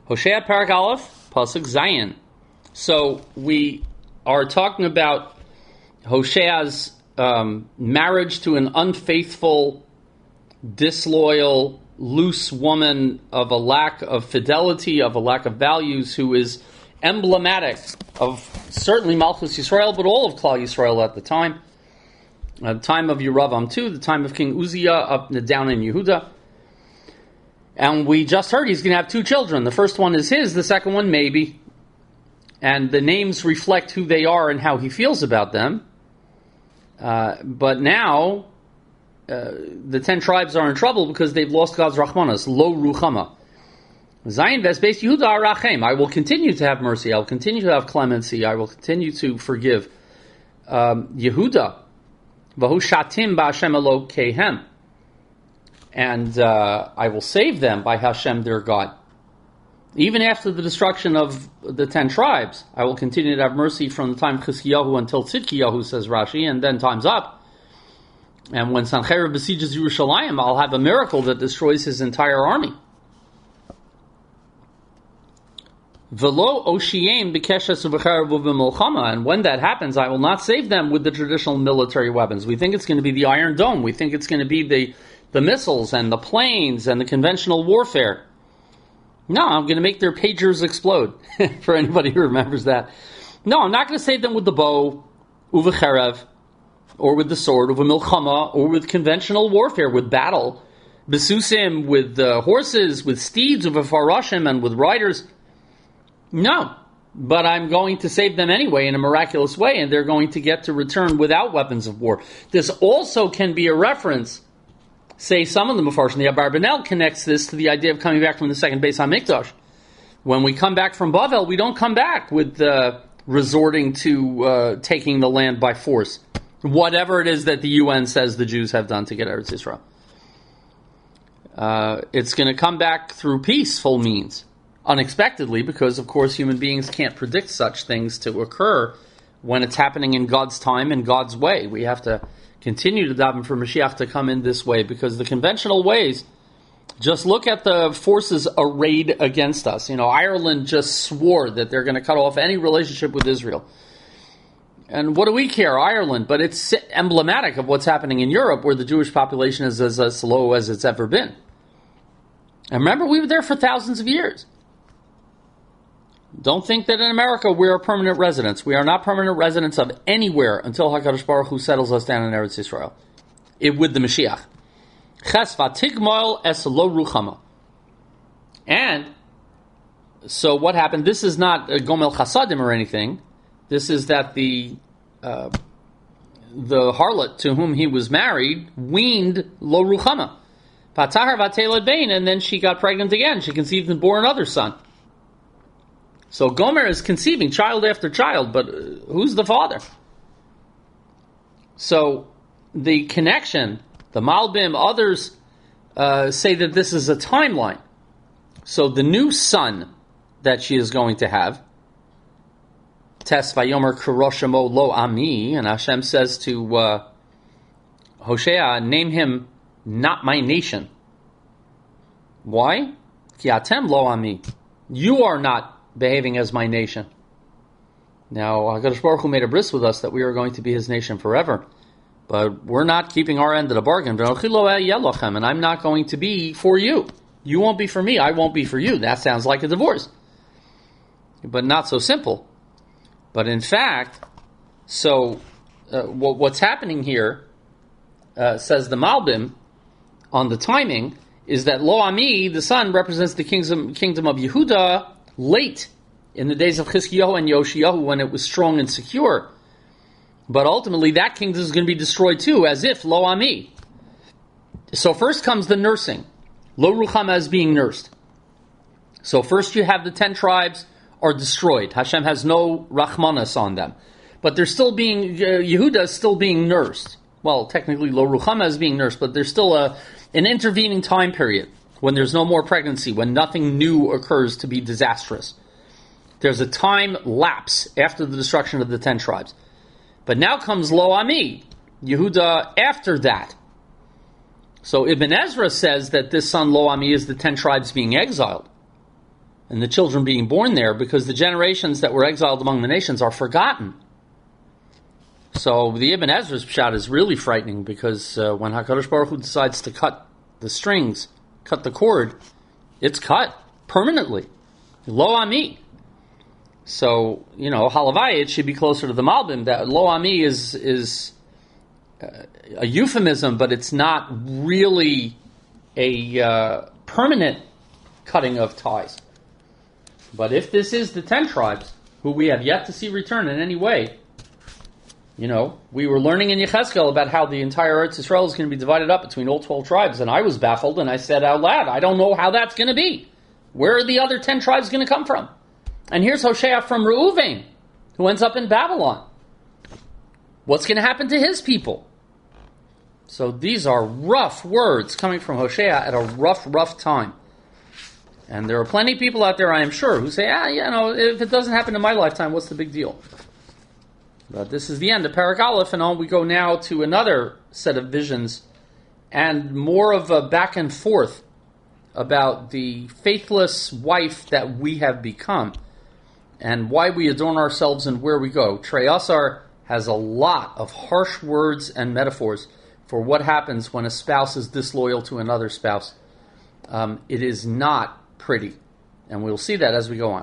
Hosea Parak Aleph, Pasuk Zayin. So we are talking about Hosea's marriage to an unfaithful, disloyal, loose woman of a lack of fidelity, of a lack of values, who is emblematic of certainly Malchus Yisrael, but all of Klal Yisrael at the time of Yeravam II, the time of King Uzziah up down in Yehuda. And we just heard he's going to have 2 children. The first one is his, the second one maybe. And the names reflect who they are and how he feels about them. But now, the 10 tribes are in trouble because they've lost God's Rachmanas, Lo Ruchama. Zayin Vesbeis Yehuda Arachem. I will continue to have mercy. I will continue to have clemency. I will continue to forgive. Yehuda. Vahu Shatim Ba'Hashem Elokehem. And I will save them by Hashem their God. Even after the destruction of the 10 tribes, I will continue to have mercy from the time of Chizkiyahu until Tzidkiyahu, says Rashi, and then time's up. And when Sancherib besieges Yerushalayim, I'll have a miracle that destroys his entire army. Velo Oshiem B'Keshes U'B'Cherev U'B'Milchama. And when that happens, I will not save them with the traditional military weapons. We think it's going to be the Iron Dome. We think it's going to be the missiles and the planes and the conventional warfare. No, I'm going to make their pagers explode, for anybody who remembers that. No, I'm not going to save them with the bow, uvecherev, or with the sword, uvemilchama, or with conventional warfare, with battle, besusim, with horses, with steeds, uvefarashim, and with riders. No, but I'm going to save them anyway in a miraculous way, and they're going to get to return without weapons of war. This also can be a reference. Say some of the Mefarshim, the Abarbanel connects this to the idea of coming back from the second Beis HaMikdash. When we come back from Bavel, we don't come back with resorting to taking the land by force. Whatever it is that the UN says the Jews have done to get Eretz Yisrael. It's going to come back through peaceful means. Unexpectedly, because of course human beings can't predict such things to occur when it's happening in God's time and God's way. We have to continue to daven for Mashiach to come in this way, because the conventional ways, just look at the forces arrayed against us. Ireland just swore that they're going to cut off any relationship with Israel. And what do we care, Ireland? But it's emblematic of what's happening in Europe, where the Jewish population is as low as it's ever been. And remember, we were there for thousands of years. Don't think that in America we are permanent residents. We are not permanent residents of anywhere until HaKadosh Baruch Hu settles us down in Eretz Yisrael. With the Mashiach. Ches v'tigmoil es lo ruchama. And so what happened? This is not a Gomel Chasadim or anything. This is that the harlot to whom he was married weaned lo ruchama. Patahar v'ateled bein, and then she got pregnant again. She conceived and bore another son. So Gomer is conceiving child after child, but who's the father? So the connection, the Malbim, others say that this is a timeline. So the new son that she is going to have, Tes Vayomer Kuroshimo Lo Ami, and Hashem says to Hosea, name him not my nation. Why? Ki atem lo ami. You are not behaving as my nation. Now, HaKadosh Baruch Hu made a bris with us that we are going to be his nation forever. But we're not keeping our end of the bargain. And I'm not going to be for you. You won't be for me. I won't be for you. That sounds like a divorce. But not so simple. But in fact, what's happening here, says the Malbim, on the timing, is that Lo Ami, the son, represents the kingdom of Yehuda, late in the days of Chizkiyahu and Yoshiyahu, when it was strong and secure. But ultimately that kingdom is going to be destroyed too, as if Lo Ami. So first comes the nursing. Lo Ruchama is being nursed. So first you have the 10 tribes are destroyed. Hashem has no Rachmanas on them. But they're still being, Yehuda is still being nursed. Well, technically Lo Ruchama is being nursed, but there's still an intervening time period when there's no more pregnancy, when nothing new occurs to be disastrous. There's a time lapse after the destruction of the 10 tribes. But now comes Lo Ami, Yehuda after that. So Ibn Ezra says that this son Lo Ami is the 10 tribes being exiled. and the children being born there, because the generations that were exiled among the nations are forgotten. So the Ibn Ezra's pshat is really frightening, because when HaKadosh Baruch Hu decides to cut the strings, cut the cord, it's cut permanently. Lo ami. So, halavai, it should be closer to the Malbim. That lo ami is a euphemism, but it's not really a permanent cutting of ties. But if this is the 10 tribes, who we have yet to see return in any way, we were learning in Yechezkel about how the entire Eretz Yisrael is going to be divided up between all 12 tribes, and I was baffled, and I said out loud, I don't know how that's going to be. Where are the other 10 tribes going to come from? And here's Hosea from Reuven, who ends up in Babylon. What's going to happen to his people? So these are rough words coming from Hosea at a rough time. And there are plenty of people out there, I am sure, who say, if it doesn't happen in my lifetime, what's the big deal? But this is the end of Perek Aleph, and on we go now to another set of visions and more of a back and forth about the faithless wife that we have become and why we adorn ourselves and where we go. Trei Asar has a lot of harsh words and metaphors for what happens when a spouse is disloyal to another spouse. It is not pretty, and we'll see that as we go on.